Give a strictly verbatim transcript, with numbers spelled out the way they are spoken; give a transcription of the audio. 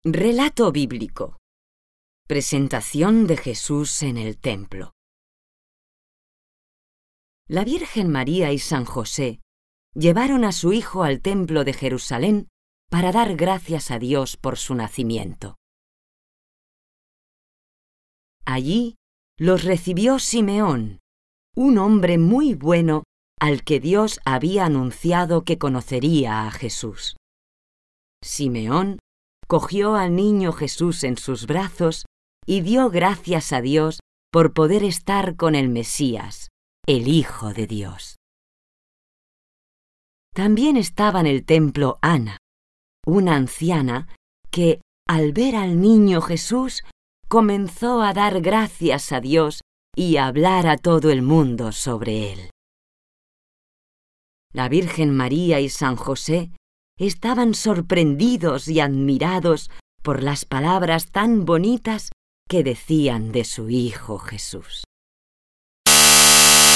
Relato bíblico. Presentación de Jesús en el templo. La Virgen María y San José llevaron a su hijo al templo de Jerusalén para dar gracias a Dios por su nacimiento. Allí los recibió Simeón, un hombre muy bueno al que Dios había anunciado que conocería a Jesús. Simeón cogió al niño Jesús en sus brazos y dio gracias a Dios por poder estar con el Mesías, el Hijo de Dios. También estaba en el templo Ana, una anciana que, al ver al niño Jesús, comenzó a dar gracias a Dios y a hablar a todo el mundo sobre él. La Virgen María y San José estaban sorprendidos y admirados por las palabras tan bonitas que decían de su Hijo Jesús.